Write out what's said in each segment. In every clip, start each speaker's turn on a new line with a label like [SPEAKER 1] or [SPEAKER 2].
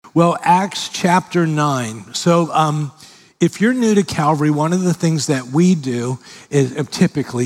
[SPEAKER 1] Well, Acts chapter 9. So if you're new to Calvary, one of the things that we do is typically,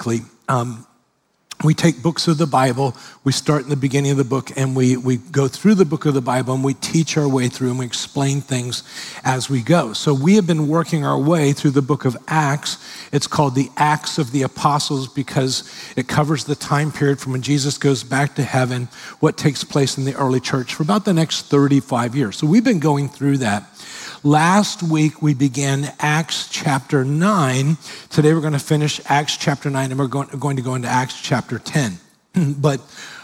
[SPEAKER 1] we take books of the Bible, we start in the beginning of the book, and we go through the book of the Bible, and we teach our way through, and we explain things as we go. So we have been working our way through the book of Acts. It's called the Acts of the Apostles because it covers the time period from when Jesus goes back to heaven, what takes place in the early church for about the next 35 years. So we've been going through that. Last week, we began Acts chapter 9. Today, we're going to finish Acts chapter 9, and we're going to go into Acts chapter 10. But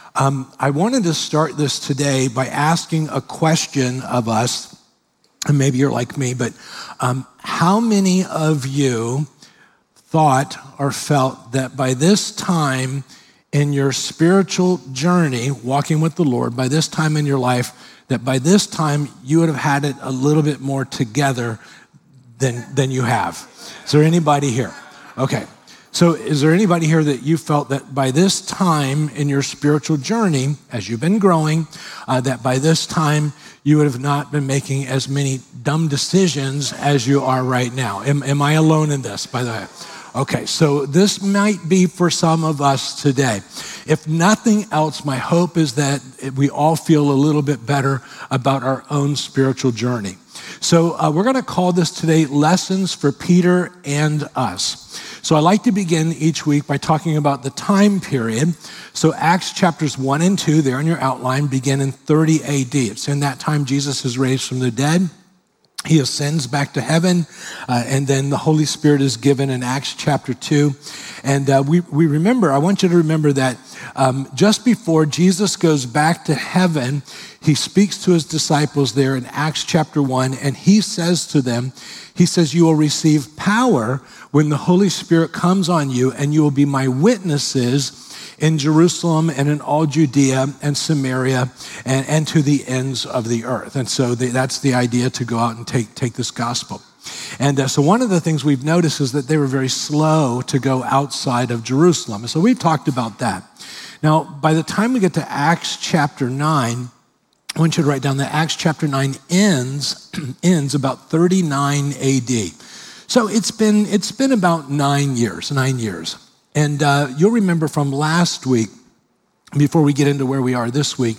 [SPEAKER 1] I wanted to start this today by asking a question of us, and maybe you're like me, but how many of you thought or felt that by this time in your spiritual journey, walking with the Lord, by this time in your life, that by this time you would have had it a little bit more together than you have? Is there anybody here? Okay. So is there anybody here that you felt that by this time in your spiritual journey, as you've been growing, that by this time you would have not been making as many dumb decisions as you are right now? Am I alone in this, by the way? Okay, so this might be for some of us today. If nothing else, my hope is that we all feel a little bit better about our own spiritual journey. So we're going to call this today Lessons for Peter and Us. So I like to begin each week by talking about the time period. So Acts chapters 1 and 2, there in your outline, begin in 30 AD. It's in that time Jesus is raised from the dead. He ascends back to heaven, and then the Holy Spirit is given in Acts chapter 2. And we remember, I want you to remember that just before Jesus goes back to heaven, he speaks to his disciples there in Acts chapter 1, and he says to them, he says, "You will receive power when the Holy Spirit comes on you, and you will be my witnesses in Jerusalem and in all Judea and Samaria and to the ends of the earth." And so that's the idea, to go out and take this gospel. And so one of the things we've noticed is that they were very slow to go outside of Jerusalem. So we've talked about that. Now, by the time we get to Acts chapter 9, I want you to write down that Acts chapter 9 ends about 39 AD. So it's been about 9 years. And you'll remember from last week, before we get into where we are this week,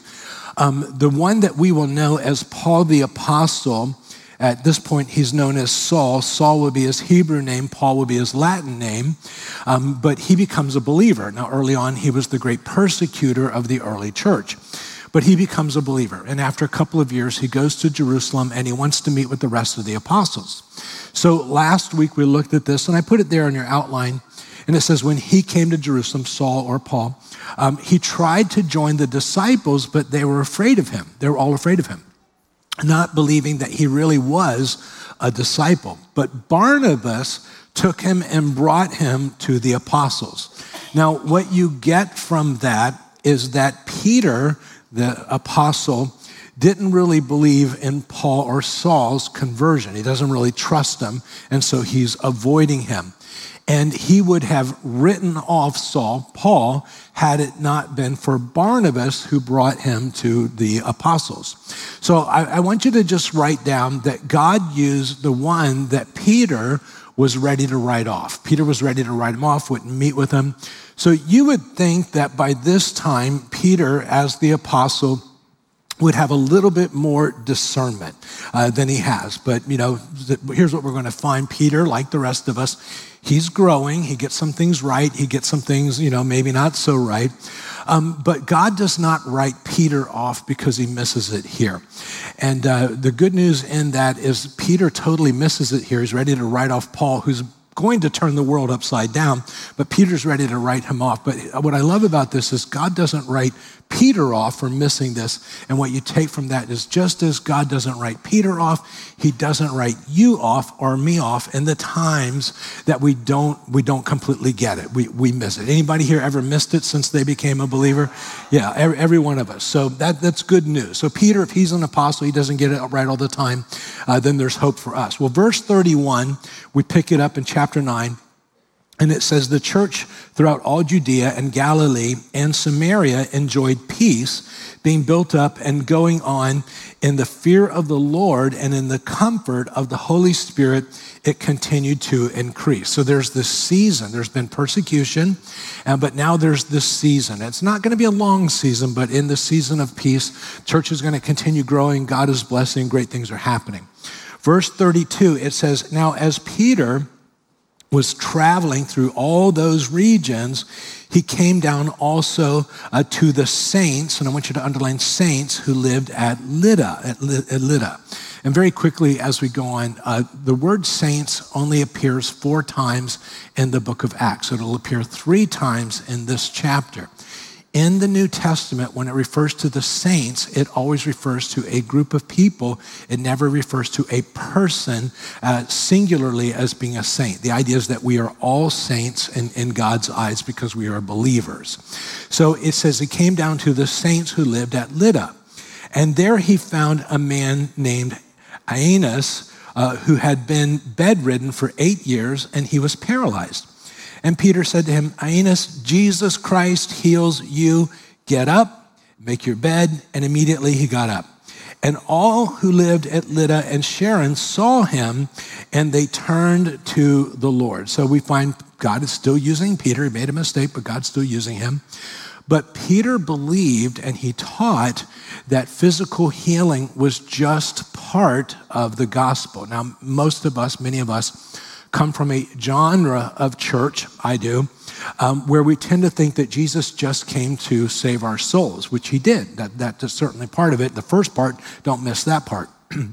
[SPEAKER 1] the one that we will know as Paul the Apostle, at this point he's known as Saul. Saul will be his Hebrew name, Paul will be his Latin name, but he becomes a believer. Now early on he was the great persecutor of the early church, but he becomes a believer. And after a couple of years he goes to Jerusalem and he wants to meet with the rest of the apostles. So last week we looked at this, and I put it there in your outline. And it says, when he came to Jerusalem, Saul or Paul, he tried to join the disciples, but they were afraid of him. They were all afraid of him, not believing that he really was a disciple. But Barnabas took him and brought him to the apostles. Now, what you get from that is that Peter, the apostle, didn't really believe in Paul or Saul's conversion. He doesn't really trust them, and so he's avoiding him. And he would have written off Paul, had it not been for Barnabas, who brought him to the apostles. So I want you to just write down that God used the one that Peter was ready to write off. Peter was ready to write him off, wouldn't meet with him. So you would think that by this time, Peter, as the apostle, would have a little bit more discernment than he has. But, here's what we're going to find. Peter, like the rest of us, he's growing. He gets some things right. He gets some things, maybe not so right. But God does not write Peter off because he misses it here. And the good news in that is Peter totally misses it here. He's ready to write off Paul, who's going to turn the world upside down, but Peter's ready to write him off. But what I love about this is God doesn't write Peter off for missing this. And what you take from that is, just as God doesn't write Peter off, he doesn't write you off or me off in the times that we don't completely get it. We miss it. Anybody here ever missed it since they became a believer? Yeah, every one of us. So that's good news. So Peter, if he's an apostle, he doesn't get it right all the time, then there's hope for us. Well, verse 31, we pick it up in chapter 9. And it says, the church throughout all Judea and Galilee and Samaria enjoyed peace being built up and going on in the fear of the Lord and in the comfort of the Holy Spirit, it continued to increase. So there's this season. There's been persecution, but now there's this season. It's not going to be a long season, but in the season of peace, church is going to continue growing. God is blessing. Great things are happening. Verse 32, it says, now as Peter was traveling through all those regions, he came down also to the saints, and I want you to underline saints, who lived at Lydda. And very quickly as we go on, the word saints only appears 4 times in the book of Acts. So it'll appear 3 times in this chapter. In the New Testament, when it refers to the saints, it always refers to a group of people. It never refers to a person singularly as being a saint. The idea is that we are all saints in God's eyes because we are believers. So it says he came down to the saints who lived at Lydda. And there he found a man named Aeneas who had been bedridden for 8 years, and he was paralyzed. And Peter said to him, Aeneas, Jesus Christ heals you. Get up, make your bed. And immediately he got up. And all who lived at Lydda and Sharon saw him, and they turned to the Lord. So we find God is still using Peter. He made a mistake, but God's still using him. But Peter believed, and he taught that physical healing was just part of the gospel. Now, most of us, many of us, come from a genre of church, I do, where we tend to think that Jesus just came to save our souls, which he did. That's certainly part of it. The first part, don't miss that part.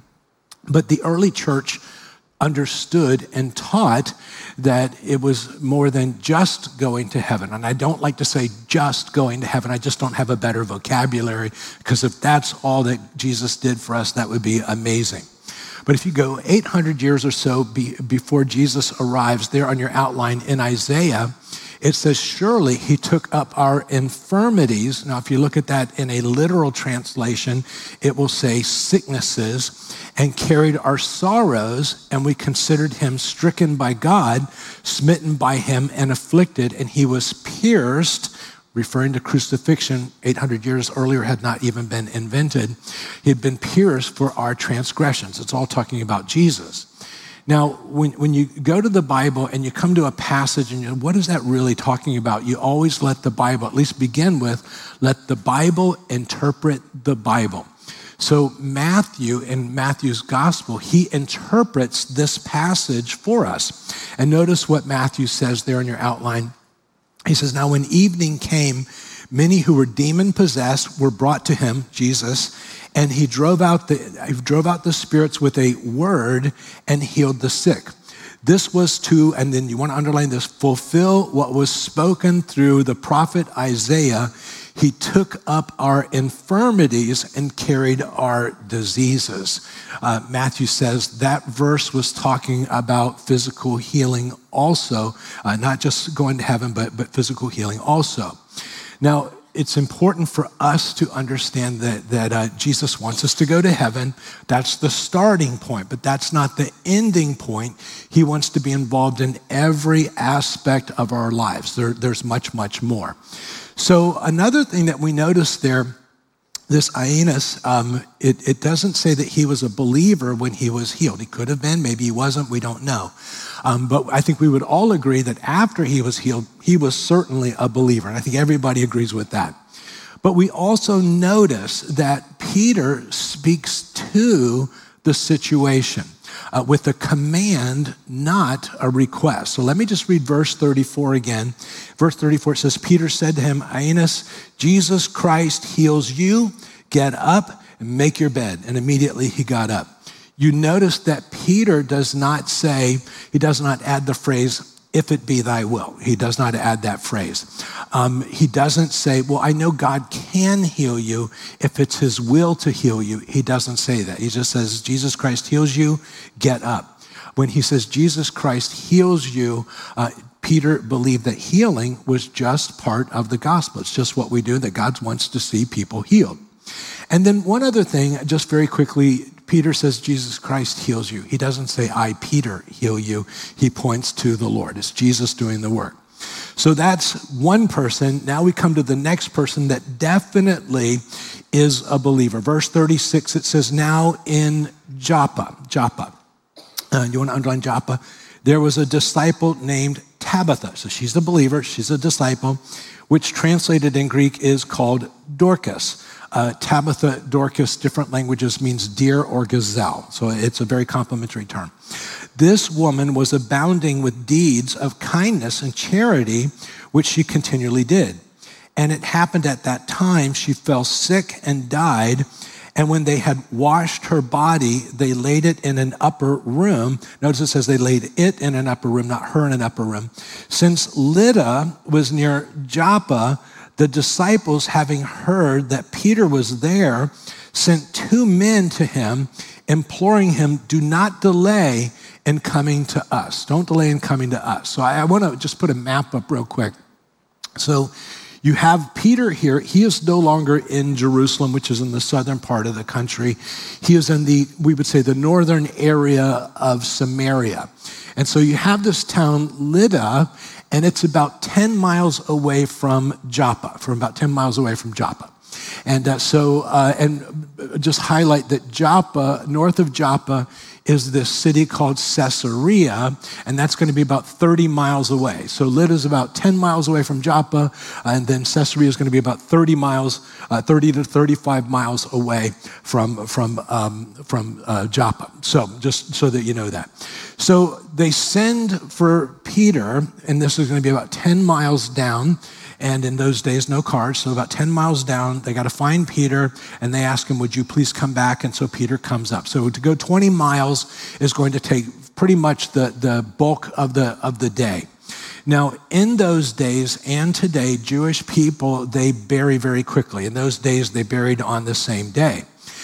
[SPEAKER 1] But the early church understood and taught that it was more than just going to heaven. And I don't like to say just going to heaven. I just don't have a better vocabulary, because if that's all that Jesus did for us, that would be amazing. But if you go 800 years or so before Jesus arrives, there on your outline in Isaiah, it says, surely he took up our infirmities. Now, if you look at that in a literal translation, it will say sicknesses, and carried our sorrows, and we considered him stricken by God, smitten by him, and afflicted, and he was pierced, referring to crucifixion. 800 years earlier had not even been invented. He had been pierced for our transgressions. It's all talking about Jesus. Now, when you go to the Bible and you come to a passage and you know, what is that really talking about? You always let the Bible, at least begin with, let the Bible interpret the Bible. So Matthew, in Matthew's gospel, he interprets this passage for us. And notice what Matthew says there in your outline. He says, now when evening came, many who were demon-possessed were brought to him, Jesus, and he drove out the spirits with a word and healed the sick. This was to, and then you want to underline this, fulfill what was spoken through the prophet Isaiah. He took up our infirmities and carried our diseases. Matthew says that verse was talking about physical healing also, not just going to heaven, but physical healing also. Now, it's important for us to understand that Jesus wants us to go to heaven. That's the starting point, but that's not the ending point. He wants to be involved in every aspect of our lives. There's much, much more. So another thing that we notice there, this Aeneas, it doesn't say that he was a believer when he was healed. He could have been, maybe he wasn't, we don't know. But I think we would all agree that after he was healed, he was certainly a believer. And I think everybody agrees with that. But we also notice that Peter speaks to the situation with a command, not a request. So let me just read verse 34 again. Verse 34 says, Peter said to him, Aeneas, Jesus Christ heals you. Get up and make your bed. And immediately he got up. You notice that Peter does not add the phrase, if it be thy will. He does not add that phrase. He doesn't say, well, I know God can heal you if it's his will to heal you. He doesn't say that. He just says, Jesus Christ heals you, get up. When he says Jesus Christ heals you, Peter believed that healing was just part of the gospel. It's just what we do, that God wants to see people healed. And then one other thing, just very quickly, Peter says Jesus Christ heals you. He doesn't say, I, Peter, heal you. He points to the Lord. It's Jesus doing the work. So that's one person. Now we come to the next person that definitely is a believer. Verse 36, it says, now in Joppa, you want to underline Joppa? There was a disciple named Tabitha. So she's a believer, she's a disciple, which translated in Greek is called Dorcas. Tabitha, Dorcas, different languages means deer or gazelle. So it's a very complimentary term. This woman was abounding with deeds of kindness and charity, which she continually did. And it happened at that time, she fell sick and died. And when they had washed her body, they laid it in an upper room. Notice it says they laid it in an upper room, not her in an upper room. Since Lydda was near Joppa, the disciples, having heard that Peter was there, sent 2 men to him, imploring him, do not delay in coming to us. Don't delay in coming to us. So I want to just put a map up real quick. So you have Peter here. He is no longer in Jerusalem, which is in the southern part of the country. He is in we would say, the northern area of Samaria. And so you have this town, Lydda, and it's about 10 miles away from Joppa, And just highlight that Joppa, north of Joppa, is this city called Caesarea, and that's going to be about 30 miles away. So Lydda is about 10 miles away from Joppa, and then Caesarea is going to be about 30 to 35 miles away from Joppa. So just so that you know that. So they send for Peter, and this is going to be about 10 miles down. And in those days, no cars, so about 10 miles down, they got to find Peter, and they ask him, would you please come back? And so Peter comes up. So to go 20 miles is going to take pretty much the bulk of the day. Now, in those days and today, Jewish people, they bury very quickly. In those days, they buried on the same day.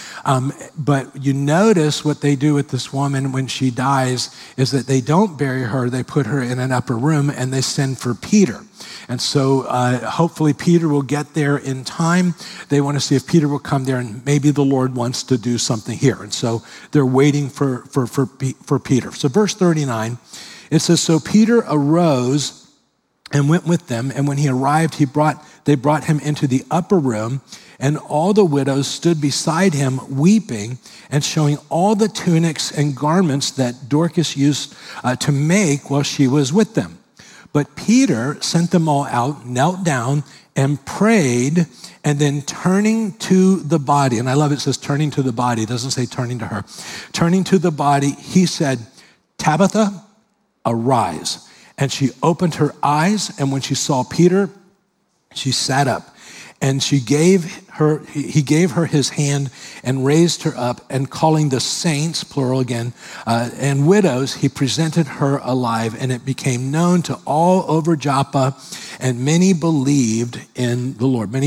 [SPEAKER 1] But you notice what they do with this woman when she dies is that they don't bury her, they put her in an upper room, and they send for Peter. And so hopefully Peter will get there in time. They want to see if Peter will come there, and maybe the Lord wants to do something here. And so they're waiting for Peter. So verse 39, it says, so Peter arose and went with them, and when he arrived, they brought him into the upper room, and all the widows stood beside him weeping and showing all the tunics and garments that Dorcas used to make while she was with them. But Peter sent them all out, knelt down, and prayed, and then turning to the body, and I love it says turning to the body, it doesn't say turning to her. Turning to the body, he said, Tabitha, arise. And she opened her eyes, and when she saw Peter, she sat up. And he gave her his hand and raised her up, and calling the saints, plural again, and widows, he presented her alive, and it became known to all over Joppa, and many believed in the Lord.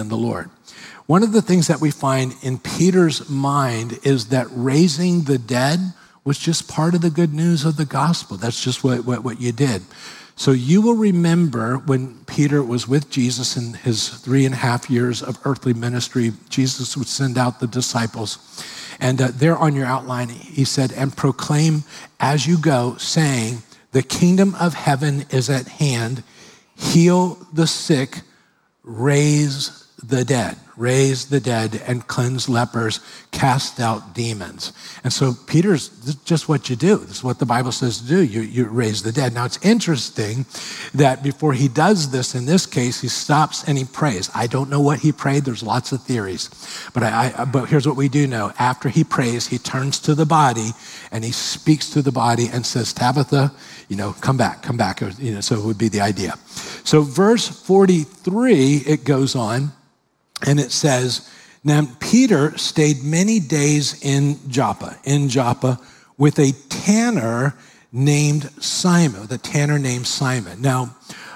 [SPEAKER 1] One of the things that we find in Peter's mind is that raising the dead was just part of the good news of the gospel. That's just what you did. So you will remember when Peter was with Jesus in his 3.5 years of earthly ministry, Jesus would send out the disciples. And there on your outline, he said, and proclaim as you go, saying, the kingdom of heaven is at hand. Heal the sick, raise the dead, and cleanse lepers, cast out demons. And so Peter's just what you do. This is what the Bible says to do. You raise the dead. Now it's interesting that before he does this, in this case, he stops and he prays. I don't know what he prayed. There's lots of theories. But here's what we do know. After he prays, he turns to the body and he speaks to the body and says, Tabitha, come back. So it would be the idea. So verse 43, it goes on. And it says, now Peter stayed many days in Joppa with a tanner named Simon. Now,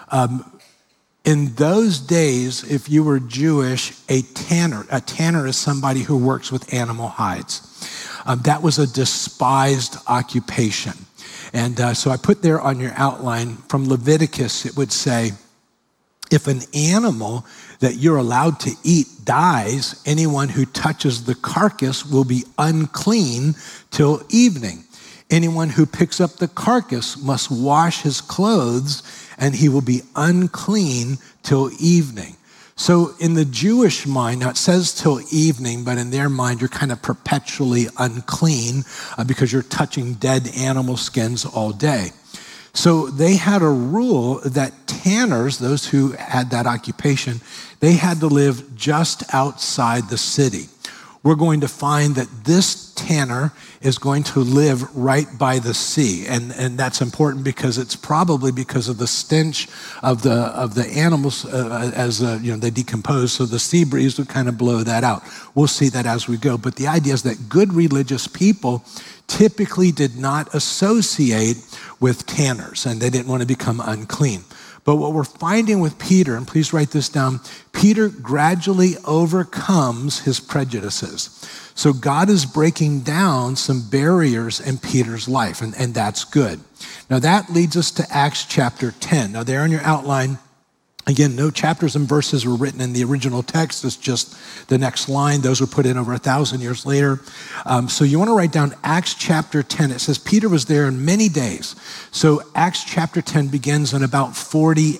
[SPEAKER 1] in those days, if you were Jewish, a tanner is somebody who works with animal hides. That was a despised occupation. And so I put there on your outline from Leviticus, it would say, if an animal that you're allowed to eat dies, anyone who touches the carcass will be unclean till evening. Anyone who picks up the carcass must wash his clothes, and he will be unclean till evening. So in the Jewish mind, now it says till evening, but in their mind, you're kind of perpetually unclean because you're touching dead animal skins all day. So they had a rule that tanners, those who had that occupation, they had to live just outside the city. We're going to find that this tanner is going to live right by the sea. And that's important because it's probably because of the stench of the animals as they decompose. So the sea breeze would kind of blow that out. We'll see that as we go. But the idea is that good religious people typically did not associate with tanners, and they didn't want to become unclean. But what we're finding with Peter, and please write this down, Peter gradually overcomes his prejudices. So God is breaking down some barriers in Peter's life, and that's good. Now that leads us to Acts chapter 10. Now there in your outline, again, no chapters and verses were written in the original text. It's just the next line. Those were put in over 1,000 years later. So you want to write down Acts chapter 10. It says Peter was there in many days. So Acts chapter 10 begins in about 40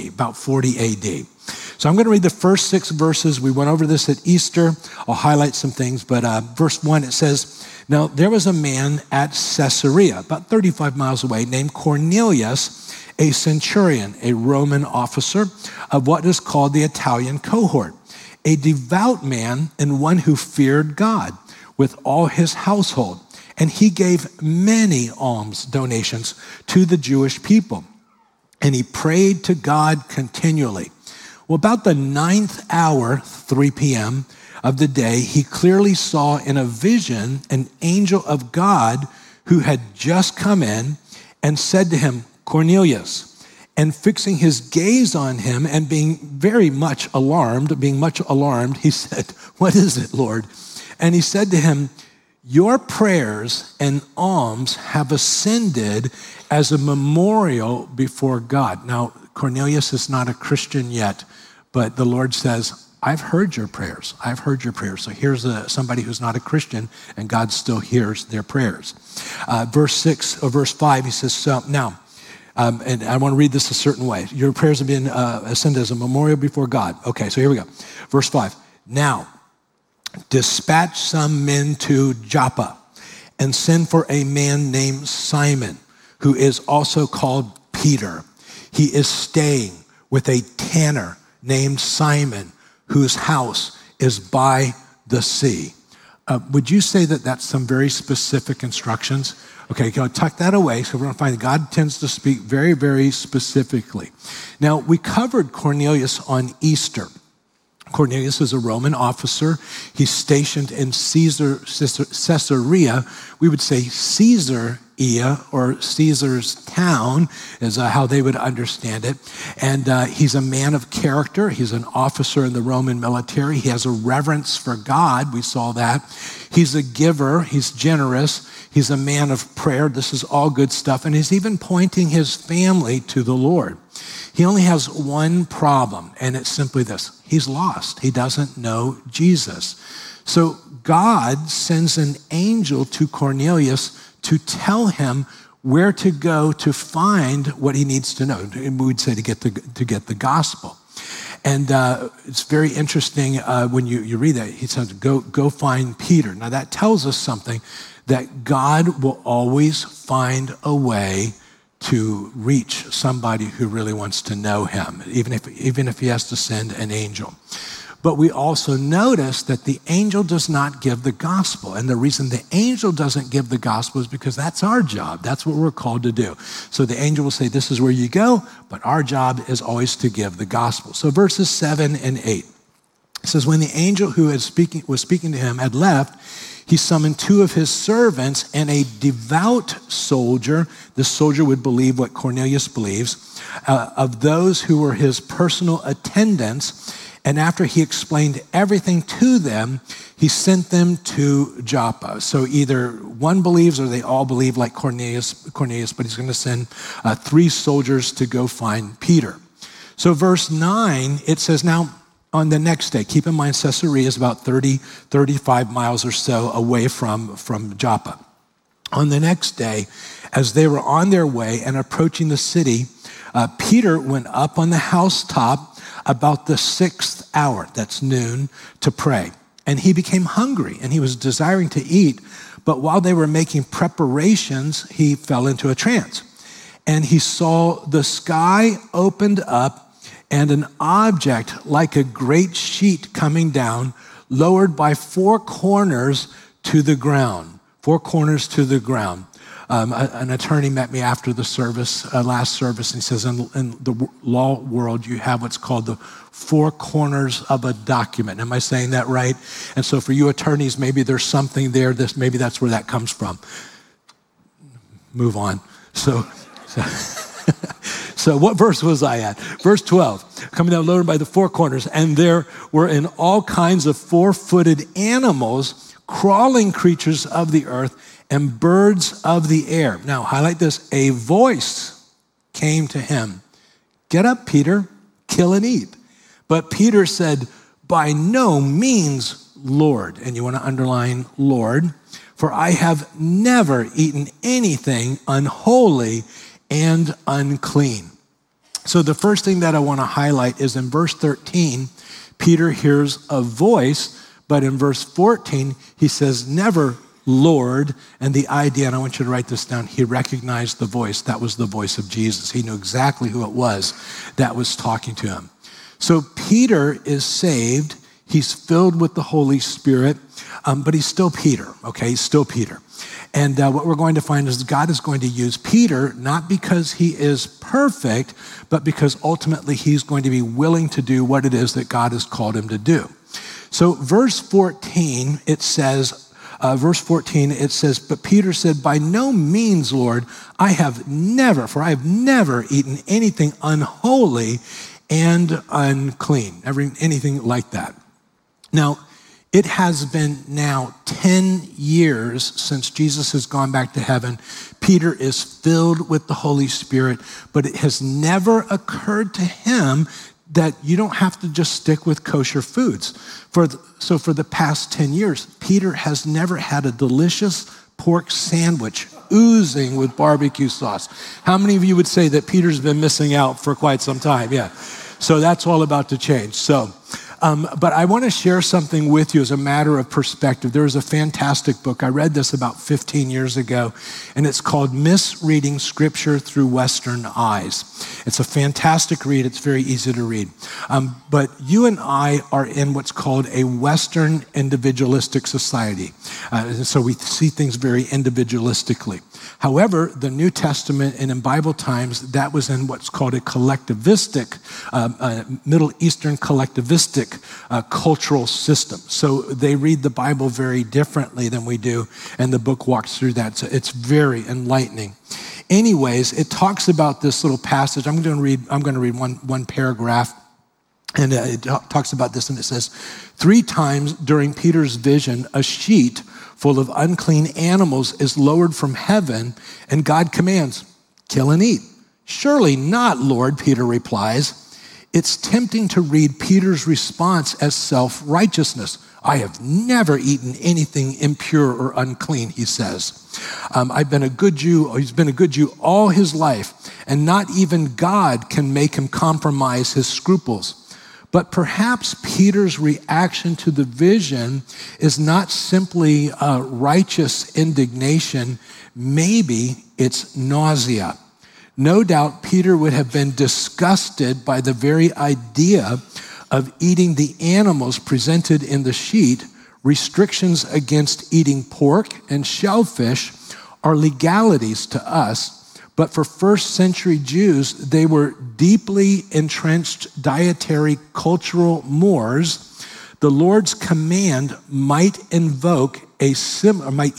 [SPEAKER 1] AD. So I'm going to read the first 6 verses. We went over this at Easter. I'll highlight some things, but verse 1, it says, "Now there was a man at Caesarea, about 35 miles away, named Cornelius, a centurion, a Roman officer of what is called the Italian cohort, a devout man and one who feared God with all his household. And he gave many alms donations to the Jewish people. And he prayed to God continually. Well, about the 9th hour, 3 p.m. of the day, he clearly saw in a vision an angel of God who had just come in and said to him, 'Cornelius.' And fixing his gaze on him and being much alarmed, he said, 'What is it, Lord?' And he said to him, 'Your prayers and alms have ascended as a memorial before God.'" Now, Cornelius is not a Christian yet, but the Lord says, I've heard your prayers. So here's somebody who's not a Christian, and God still hears their prayers. Verse 5, he says, "So now," and I want to read this a certain way. "Your prayers have been ascended as a memorial before God." Okay, so here we go. Verse 5. "Now, dispatch some men to Joppa and send for a man named Simon, who is also called Peter. He is staying with a tanner named Simon, whose house is by the sea." Would you say that that's some very specific instructions? Okay, go tuck that away. So we're going to find that God tends to speak very, very specifically. Now, we covered Cornelius on Easter. Cornelius is a Roman officer. He's stationed in Caesarea. We would say Caesarea, or Caesar's town is how they would understand it. And he's a man of character. He's an officer in the Roman military. He has a reverence for God. We saw that. He's a giver. He's generous. He's a man of prayer. This is all good stuff. And he's even pointing his family to the Lord. He only has one problem, and it's simply this. He's lost. He doesn't know Jesus. So God sends an angel to Cornelius to tell him where to go to find what he needs to know. We would say to get the gospel. And it's very interesting when you read that. He says, go find Peter. Now that tells us something, that God will always find a way to reach somebody who really wants to know him, even if he has to send an angel. But we also notice that the angel does not give the gospel. And the reason the angel doesn't give the gospel is because that's our job. That's what we're called to do. So the angel will say, this is where you go, but our job is always to give the gospel. So verses 7 and 8, it says, "When the angel who was speaking to him had left, he summoned 2 of his servants and a devout soldier." This soldier would believe what Cornelius believes, of those who were his personal attendants. And after he explained everything to them, he sent them to Joppa. So either one believes or they all believe like Cornelius, but he's going to send 3 soldiers to go find Peter. So verse 9, it says, "Now, on the next day," keep in mind Caesarea is about 35 miles or so away from Joppa. On the next day, as they were on their way and approaching the city, Peter went up on the housetop about the 6th hour, that's noon, to pray. And he became hungry, and he was desiring to eat. But while they were making preparations, he fell into a trance. And he saw the sky opened up and an object like a great sheet coming down, lowered by 4 corners to the ground. 4 corners to the ground. An attorney met me after the service, last service, and he says, in the law world, you have what's called the 4 corners of a document. Am I saying that right? And so for you attorneys, maybe there's something there, maybe that's where that comes from. Move on. So what verse was I at? Verse 12, coming down lowered by the 4 corners, and there were in all kinds of 4-footed animals, crawling creatures of the earth, and birds of the air. Now, highlight this. A voice came to him. Get up, Peter, kill and eat. But Peter said, by no means, Lord. And you want to underline Lord, for I have never eaten anything unholy and unclean. So the first thing that I want to highlight is in verse 13, Peter hears a voice, but in verse 14, he says, never, Lord. And the idea, and I want you to write this down, he recognized the voice. That was the voice of Jesus. He knew exactly who it was that was talking to him. So Peter is saved. He's filled with the Holy Spirit, but he's still Peter, okay? He's still Peter. And what we're going to find is God is going to use Peter, not because he is perfect, but because ultimately he's going to be willing to do what it is that God has called him to do. So verse 14, it says, but Peter said, by no means, Lord, I have never eaten anything unholy and unclean, anything like that. Now, it has been now 10 years since Jesus has gone back to heaven. Peter is filled with the Holy Spirit, but it has never occurred to him that you don't have to just stick with kosher foods. So for the past 10 years, Peter has never had a delicious pork sandwich oozing with barbecue sauce. How many of you would say that Peter's been missing out for quite some time? Yeah. So that's all about to change. But I want to share something with you as a matter of perspective. There is a fantastic book. I read this about 15 years ago, and it's called Misreading Scripture Through Western Eyes. It's a fantastic read. It's very easy to read. But you and I are in what's called a Western individualistic society. So we see things very individualistically. However, the New Testament and in Bible times, that was in what's called a collectivistic, Middle Eastern collectivistic cultural system. So they read the Bible very differently than we do, and the book walks through that. So it's very enlightening. Anyways, it talks about this little passage. I'm going to read one paragraph, and it talks about this, and it says, 3 times during Peter's vision, a sheet full of unclean animals is lowered from heaven, and God commands, kill and eat. Surely not, Lord, Peter replies. It's tempting to read Peter's response as self-righteousness. I have never eaten anything impure or unclean, he says. I've been a good Jew. He's been a good Jew all his life, and not even God can make him compromise his scruples. But perhaps Peter's reaction to the vision is not simply righteous indignation. Maybe it's nausea. No doubt Peter would have been disgusted by the very idea of eating the animals presented in the sheet. Restrictions against eating pork and shellfish are legalities to us. But for first century Jews, they were deeply entrenched dietary cultural mores. The Lord's command might evoke a similar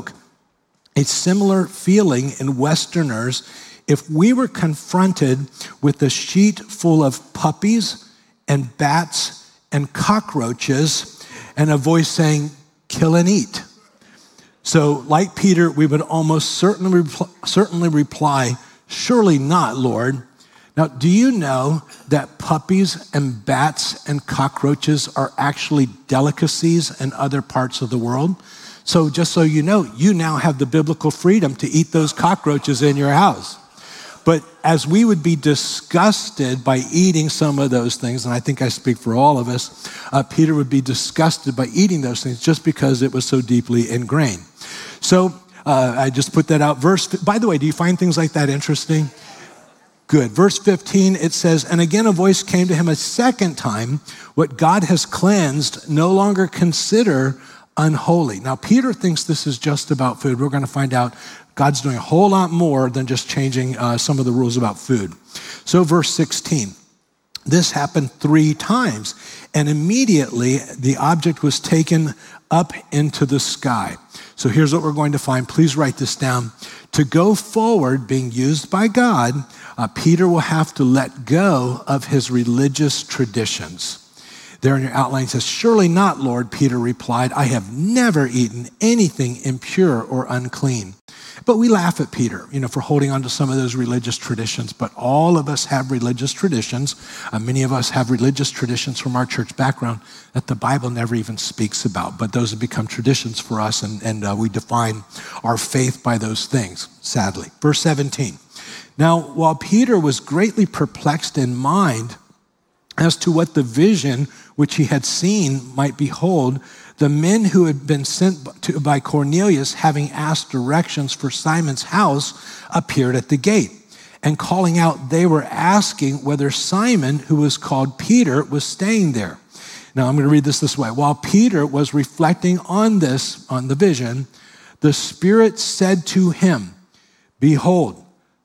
[SPEAKER 1] feeling in Westerners if we were confronted with a sheet full of puppies and bats and cockroaches and a voice saying, kill and eat. So like Peter, we would almost certainly reply, surely not, Lord. Now, do you know that puppies and bats and cockroaches are actually delicacies in other parts of the world? So just so you know, you now have the biblical freedom to eat those cockroaches in your house. But as we would be disgusted by eating some of those things, and I think I speak for all of us, Peter would be disgusted by eating those things just because it was so deeply ingrained. So I just put that out. By the way, do you find things like that interesting? Good. Verse 15, it says, and again a voice came to him a second time, what God has cleansed, no longer consider unholy. Now, Peter thinks this is just about food. We're going to find out God's doing a whole lot more than just changing some of the rules about food. So verse 16, this happened 3 times, and immediately the object was taken up into the sky. So here's what we're going to find. Please write this down. To go forward, being used by God, Peter will have to let go of his religious traditions. There in your outline it says, surely not, Lord, Peter replied. I have never eaten anything impure or unclean. But we laugh at Peter, for holding on to some of those religious traditions. But all of us have religious traditions. Many of us have religious traditions from our church background that the Bible never even speaks about. But those have become traditions for us, and we define our faith by those things, sadly. Verse 17. Now, while Peter was greatly perplexed in mind as to what the vision which he had seen might behold, the men who had been sent by Cornelius, having asked directions for Simon's house, appeared at the gate. And calling out, they were asking whether Simon, who was called Peter, was staying there. Now, I'm going to read this way. While Peter was reflecting on the vision, the Spirit said to him, behold,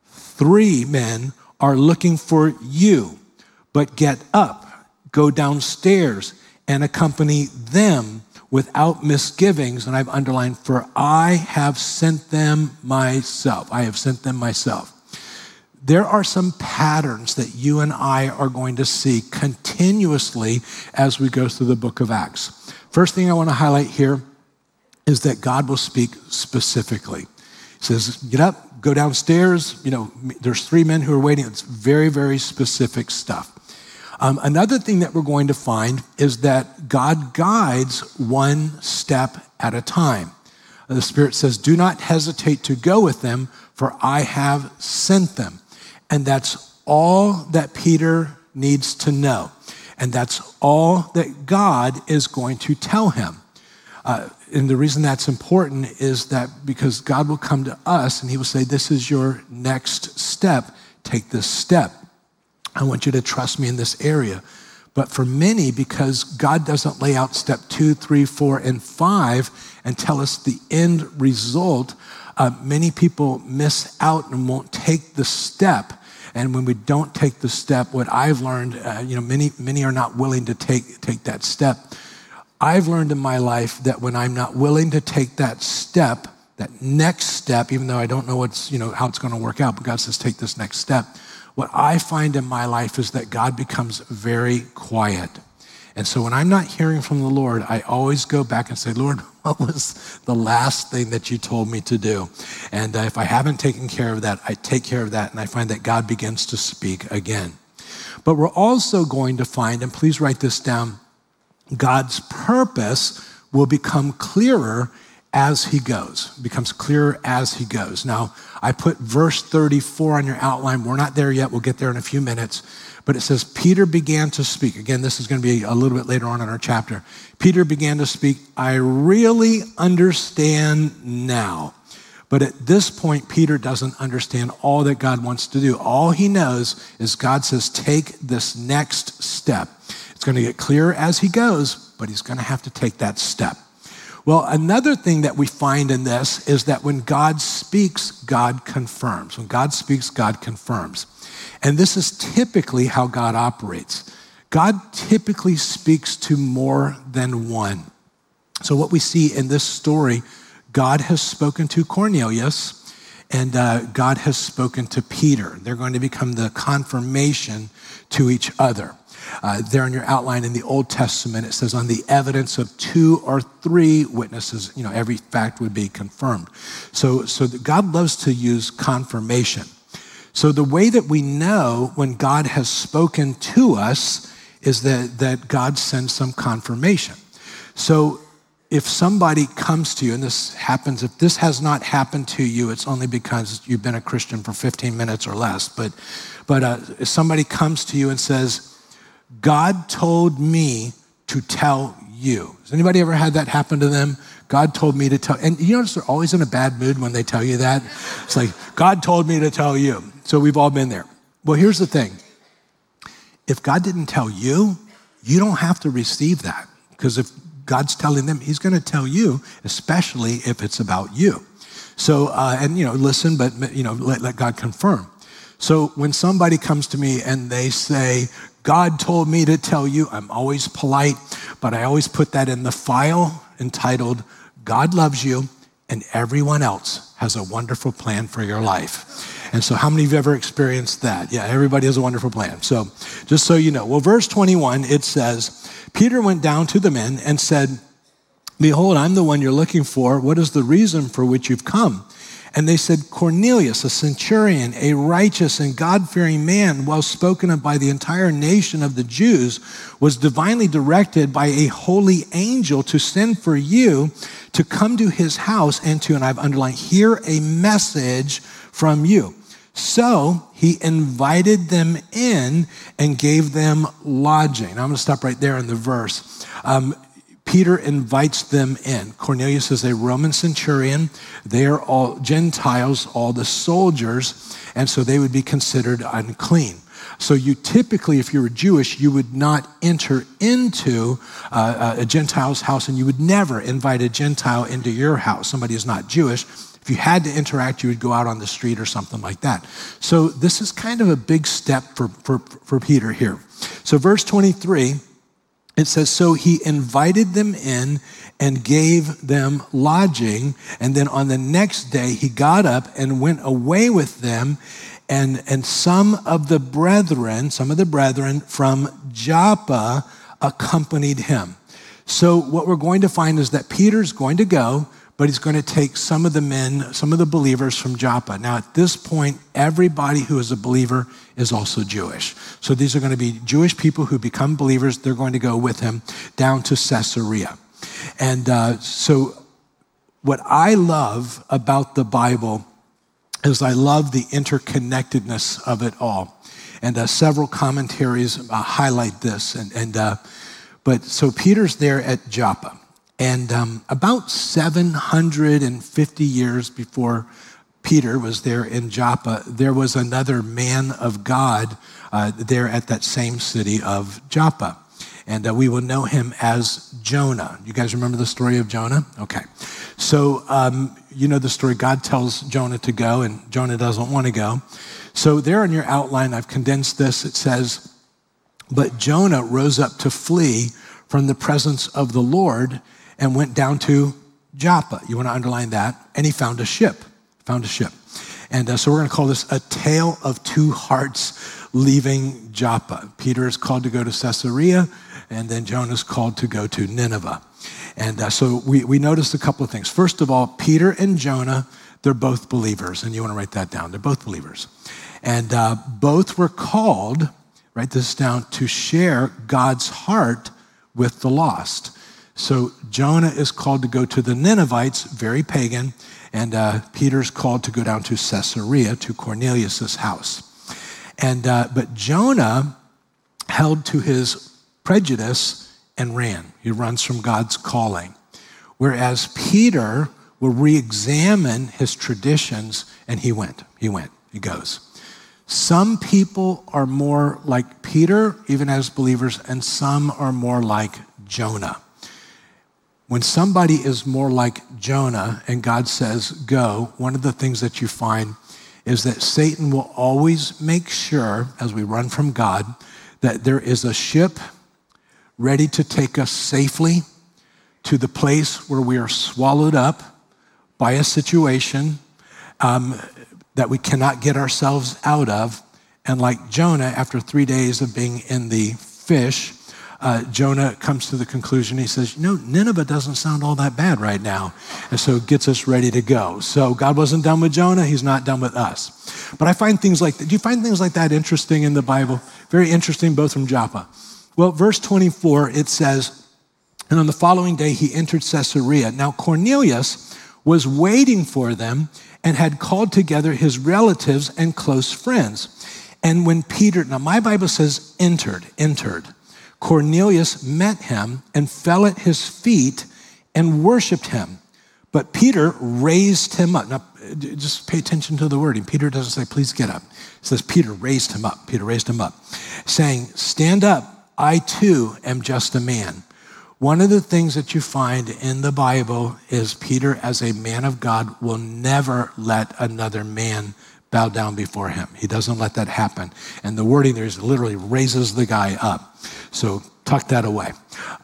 [SPEAKER 1] 3 men are looking for you, but get up, go downstairs, and accompany them without misgivings. And I've underlined, for I have sent them myself. I have sent them myself. There are some patterns that you and I are going to see continuously as we go through the book of Acts. First thing I want to highlight here is that God will speak specifically. He says, get up, go downstairs. There's 3 men who are waiting. It's very, very specific stuff. Another thing that we're going to find is that God guides 1 step at a time. The Spirit says, do not hesitate to go with them, for I have sent them. And that's all that Peter needs to know. And that's all that God is going to tell him. And the reason that's important is that because God will come to us and he will say, this is your next step. Take this step. I want you to trust me in this area. But for many, because God doesn't lay out step 2, 3, 4, and 5 and tell us the end result, many people miss out and won't take the step. And when we don't take the step, what I've learned, many are not willing to take that step. I've learned in my life that when I'm not willing to take that step, that next step, even though I don't know how it's going to work out, but God says, take this next step. What I find in my life is that God becomes very quiet. And so when I'm not hearing from the Lord, I always go back and say, Lord, what was the last thing that you told me to do? And if I haven't taken care of that, I take care of that, and I find that God begins to speak again. But we're also going to find, and please write this down, God's purpose will become clearer as he goes, becomes clearer as he goes. Now, I put verse 34 on your outline. We're not there yet. We'll get there in a few minutes. But it says, Peter began to speak. Again, this is going to be a little bit later on in our chapter. Peter began to speak. I really understand now. But at this point, Peter doesn't understand all that God wants to do. All he knows is God says, take this next step. It's going to get clearer as he goes, but he's going to have to take that step. Well, another thing that we find in this is that when God speaks, God confirms. When God speaks, God confirms. And this is typically how God operates. God typically speaks to more than one. So what we see in this story, God has spoken to Cornelius, and God has spoken to Peter. They're going to become the confirmation to each other. There in your outline in the Old Testament, it says on the evidence of 2 or 3 witnesses, every fact would be confirmed. So God loves to use confirmation. So the way that we know when God has spoken to us is that God sends some confirmation. So if somebody comes to you, and this happens, if this has not happened to you, it's only because you've been a Christian for 15 minutes or less. But if somebody comes to you and says, God told me to tell you. Has anybody ever had that happen to them? God told me to tell, and you notice they're always in a bad mood when they tell you that. It's like, God told me to tell you. So we've all been there. Well, here's the thing. If God didn't tell you, you don't have to receive that. Because if God's telling them, he's going to tell you, especially if it's about you. So, listen, but, let God confirm. So when somebody comes to me and they say, God told me to tell you, I'm always polite, but I always put that in the file entitled, God loves you and everyone else has a wonderful plan for your life. And so how many of you have ever experienced that? Yeah, everybody has a wonderful plan. So just so you know. Well, verse 21, it says, Peter went down to the men and said, behold, I'm the one you're looking for. What is the reason for which you've come? And they said, Cornelius, a centurion, a righteous and God-fearing man, well spoken of by the entire nation of the Jews, was divinely directed by a holy angel to send for you to come to his house and I've underlined, hear a message from you. So he invited them in and gave them lodging. Now I'm going to stop right there in the verse. Peter invites them in. Cornelius is a Roman centurion. They are all Gentiles, all the soldiers, and so they would be considered unclean. So you typically, if you were Jewish, you would not enter into a Gentile's house, and you would never invite a Gentile into your house, somebody who's not Jewish. If you had to interact, you would go out on the street or something like that. So this is kind of a big step for Peter here. So verse 23, it says, so he invited them in and gave them lodging. And then on the next day, he got up and went away with them. And some of the brethren from Joppa accompanied him. So what we're going to find is that Peter's going to go, but he's going to take some of the men, some of the believers from Joppa. Now, at this point, everybody who is a believer is also Jewish. So these are going to be Jewish people who become believers. They're going to go with him down to Caesarea. And so what I love about the Bible is I love the interconnectedness of it all. And several commentaries highlight this. But so Peter's there at Joppa. And about 750 years before Peter was there in Joppa, there was another man of God there at that same city of Joppa. And we will know him as Jonah. You guys remember the story of Jonah? Okay. So you know the story. God tells Jonah to go, and Jonah doesn't want to go. So there in your outline, I've condensed this. It says, but Jonah rose up to flee from the presence of the Lord and went down to Joppa. You want to underline that? And he found a ship. And so we're going to call this a tale of two hearts leaving Joppa. Peter is called to go to Caesarea, and then Jonah is called to go to Nineveh. And so we noticed a couple of things. First of all, Peter and Jonah, they're both believers. And you want to write that down. They're both believers. And both were called, write this down, to share God's heart with the lost. So Jonah is called to go to the Ninevites, very pagan, and Peter's called to go down to Caesarea, to Cornelius' house. And but Jonah held to his prejudice and ran. He runs from God's calling. Whereas Peter will re-examine his traditions, and he goes. Some people are more like Peter, even as believers, and some are more like Jonah. When somebody is more like Jonah and God says, go, one of the things that you find is that Satan will always make sure, as we run from God, that there is a ship ready to take us safely to the place where we are swallowed up by a situation that we cannot get ourselves out of. And like Jonah, after 3 days of being in the fish, Jonah comes to the conclusion, he says, Nineveh doesn't sound all that bad right now. And so it gets us ready to go. So God wasn't done with Jonah, he's not done with us. But I find things like that. Do you find things like that interesting in the Bible? Very interesting, both from Joppa. Well, verse 24, it says, And on the following day, he entered Caesarea. Now Cornelius was waiting for them and had called together his relatives and close friends. And when Peter, now my Bible says entered, Cornelius met him and fell at his feet and worshiped him. But Peter raised him up. Now, just pay attention to the wording. Peter doesn't say, please get up. It says, Peter raised him up. Peter raised him up, saying, stand up, I too am just a man. One of the things that you find in the Bible is Peter, as a man of God, will never let another man bow down before him. He doesn't let that happen. And the wording there is literally raises the guy up. So tuck that away.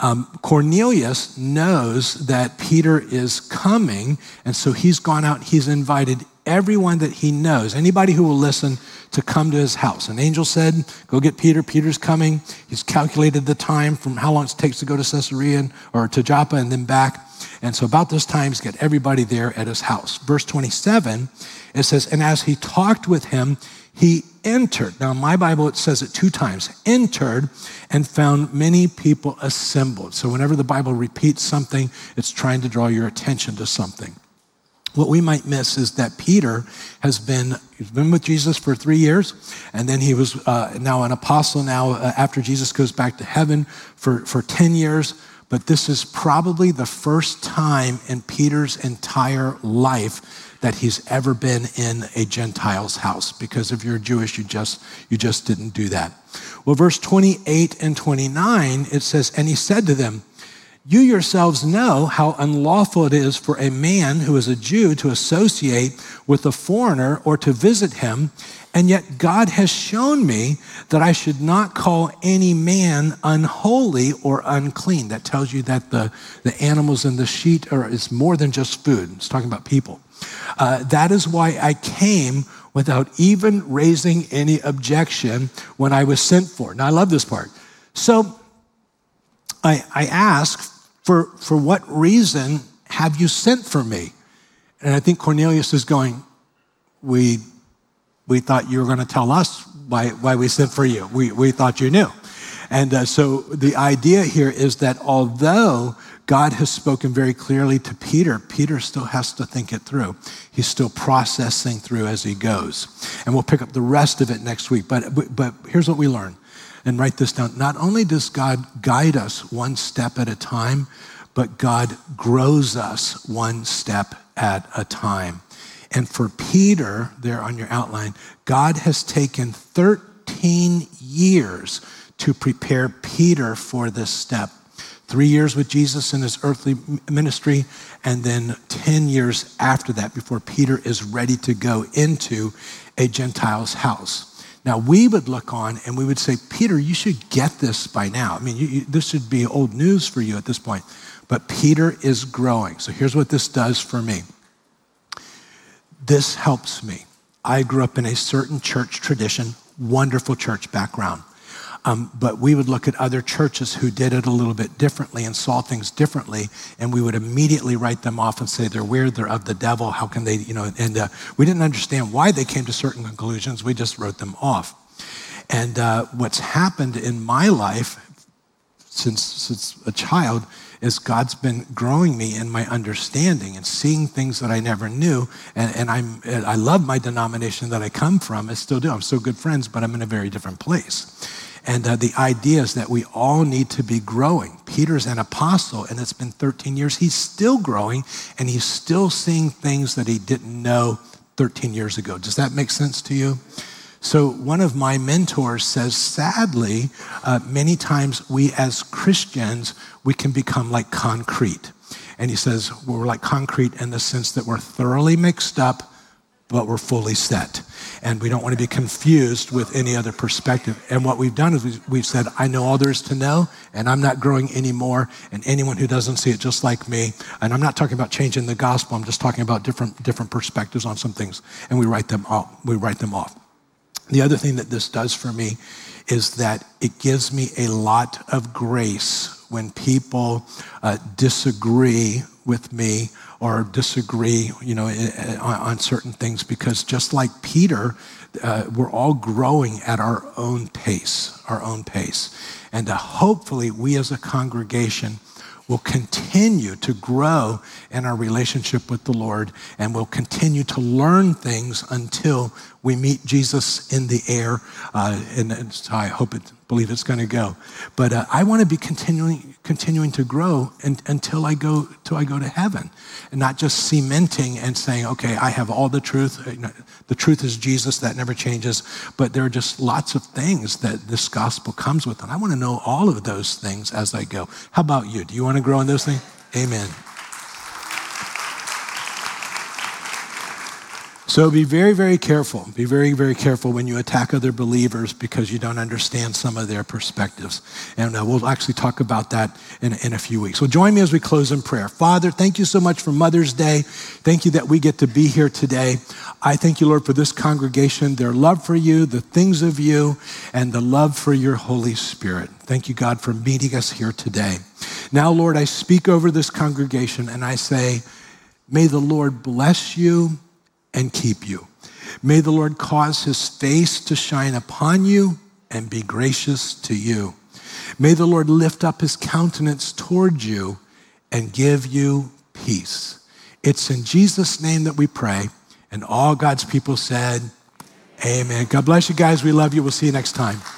[SPEAKER 1] Cornelius knows that Peter is coming, and so he's gone out, he's invited everyone that he knows, anybody who will listen, to come to his house. An angel said, go get Peter. Peter's coming. He's calculated the time from how long it takes to go to Caesarea or to Joppa and then back. And so about this time, he's got everybody there at his house. Verse 27, it says, and as he talked with him, he entered. Now, in my Bible, it says it 2 times, entered and found many people assembled. So whenever the Bible repeats something, it's trying to draw your attention to something. What we might miss is that Peter he's been with Jesus for 3 years, and then he was now an apostle now after Jesus goes back to heaven for 10 years. But this is probably the first time in Peter's entire life that he's ever been in a Gentile's house, because if you're Jewish, you just didn't do that. Well, verse 28 and 29, it says, and he said to them, you yourselves know how unlawful it is for a man who is a Jew to associate with a foreigner or to visit him, and yet God has shown me that I should not call any man unholy or unclean. That tells you that the animals in the sheet is more than just food. It's talking about people. That is why I came without even raising any objection when I was sent for. Now, I love this part. So I asked, for what reason have you sent for me? And I think Cornelius is going, we thought you were going to tell us why we sent for you. We thought you knew. And so the idea here is that although God has spoken very clearly to Peter, Peter still has to think it through. He's still processing through as he goes. And we'll pick up the rest of it next week. But here's what we learn. And write this down. Not only does God guide us one step at a time, but God grows us one step at a time. And for Peter, there on your outline, God has taken 13 years to prepare Peter for this step. 3 years with Jesus in his earthly ministry, and then 10 years after that before Peter is ready to go into a Gentile's house. Now, we would look on and we would say, Peter, you should get this by now. I mean, this should be old news for you at this point. But Peter is growing. So here's what this does for me. This helps me. I grew up in a certain church tradition, wonderful church background. But we would look at other churches who did it a little bit differently and saw things differently, and we would immediately write them off and say they're weird, they're of the devil, how can they, and we didn't understand why they came to certain conclusions, we just wrote them off. And what's happened in my life since a child is God's been growing me in my understanding and seeing things that I never knew, and I love my denomination that I come from, I still do, I'm still good friends, but I'm in a very different place. And the idea is that we all need to be growing. Peter's an apostle, and it's been 13 years. He's still growing, and he's still seeing things that he didn't know 13 years ago. Does that make sense to you? So one of my mentors says, sadly, many times we as Christians, we can become like concrete. And he says, we're like concrete in the sense that we're thoroughly mixed up, but we're fully set. And we don't want to be confused with any other perspective. And what we've done is we've said, I know all there is to know, and I'm not growing anymore. And anyone who doesn't see it just like me, and I'm not talking about changing the gospel, I'm just talking about different perspectives on some things. And we write them off. The other thing that this does for me is that it gives me a lot of grace when people disagree with me or disagree, on certain things, because just like Peter, we're all growing at our own pace. And hopefully we as a congregation we'll continue to grow in our relationship with the Lord, and we'll continue to learn things until we meet Jesus in the air. And it's how I believe it's going to go. But I want to be continuing to grow until I go to heaven, and not just cementing and saying, okay, I have all the truth. The truth is Jesus, that never changes. But there are just lots of things that this gospel comes with, and I want to know all of those things as I go. How about you? Do you want to grow in those things? Amen. So be very, very careful. Be very, very careful when you attack other believers because you don't understand some of their perspectives. And we'll actually talk about that in a few weeks. So join me as we close in prayer. Father, thank you so much for Mother's Day. Thank you that we get to be here today. I thank you, Lord, for this congregation, their love for you, the things of you, and the love for your Holy Spirit. Thank you, God, for meeting us here today. Now, Lord, I speak over this congregation and I say, may the Lord bless you and keep you. May the Lord cause his face to shine upon you and be gracious to you. May the Lord lift up his countenance toward you and give you peace. It's in Jesus' name that we pray. And all God's people said, amen. God bless you guys. We love you. We'll see you next time.